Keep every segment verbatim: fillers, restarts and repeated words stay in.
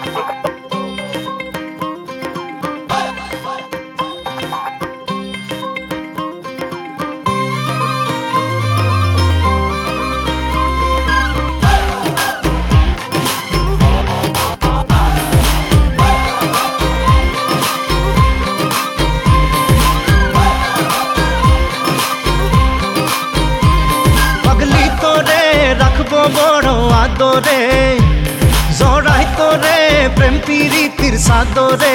বড় আদরে জড়াই তোরে প্রেম প্রীতির সাদরে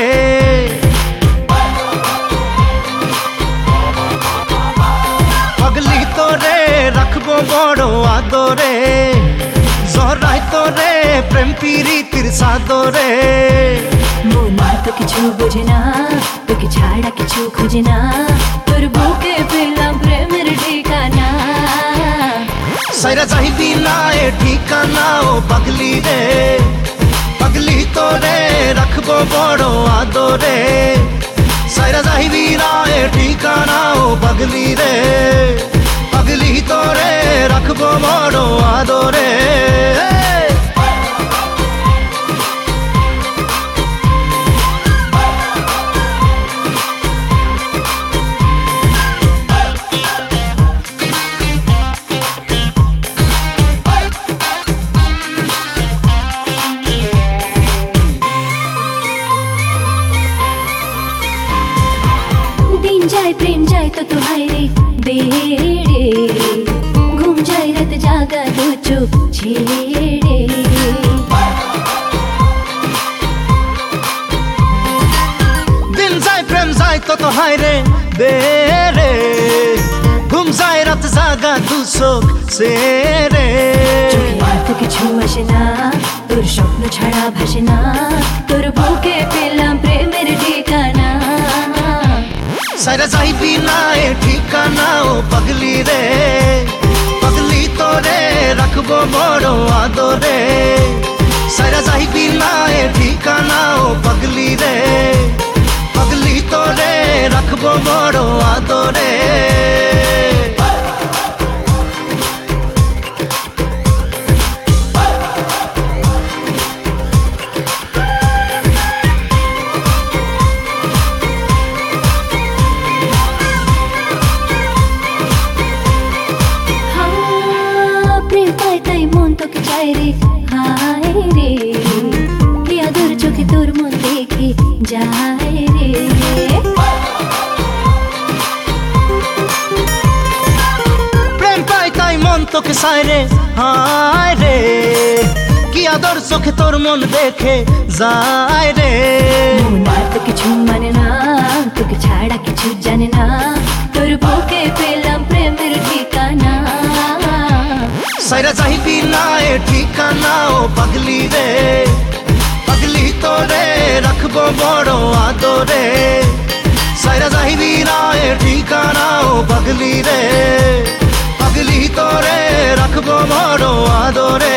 পাগলি তোরে রাখবো বড় আদরে জড়াই তোরে প্রেম প্রীতির সাদরে মন তো কিছু বোঝে না তোকে ছাড়া কিছু খুঁজে না তোর বুকে পেলাম প্রেমের ঠিকানা সাইরা যাইবি না এ ঠিকানা ও পাগলি রে পাগলি তোরে রাখবো বড় আদরে সাইরা যাইবি না এ ঠিকানা ও পাগলি রে পাগলি তোরে রাখবো বড় আদরে जाए प्रेम जाए तो तुम्हारे रे बेड़े घूम जाए रात जागा दो चुप छेड़े दिन जाए प्रेम जाए तो तुम्हारे बेड़े घूम जाए रात जागा दो चुप छेड़े तो কিছু আসে না তোর স্বপ্ন ছাড়া ভাসে না তোর বুকে পেলাম প্রেমের ঠিকানা সাইরা যাইবি না এ ঠিকানা ও পাগলি রে পাগলি তোরে রাখবো বড় আদরে সাইরা যাইবি না এ ঠিকানা ও পাগলি রে পাগলি তোরে রাখবো বড় আদরে রে হায় রে কি আদর চোখে তোর মন দেখে যায় রে প্রেম পাই তাই মন তোকে চায় রে হায় রে কি আদর চোখে তোর মন দেখে যায় রে মন আর তো কিছু মানে না তোকে ছাড়া কিছু জানে না তোর বুকে পেলাম প্রেমের ঠিকানা সাইরা যাইবি না এ ঠিকানা ও পাগলি রে পাগলি তোরে রাখবো বড় আদরে সাইরা যাইবি না এ ঠিকানা ও পাগলি রে পাগলি তোরে রাখবো বড় আদরে।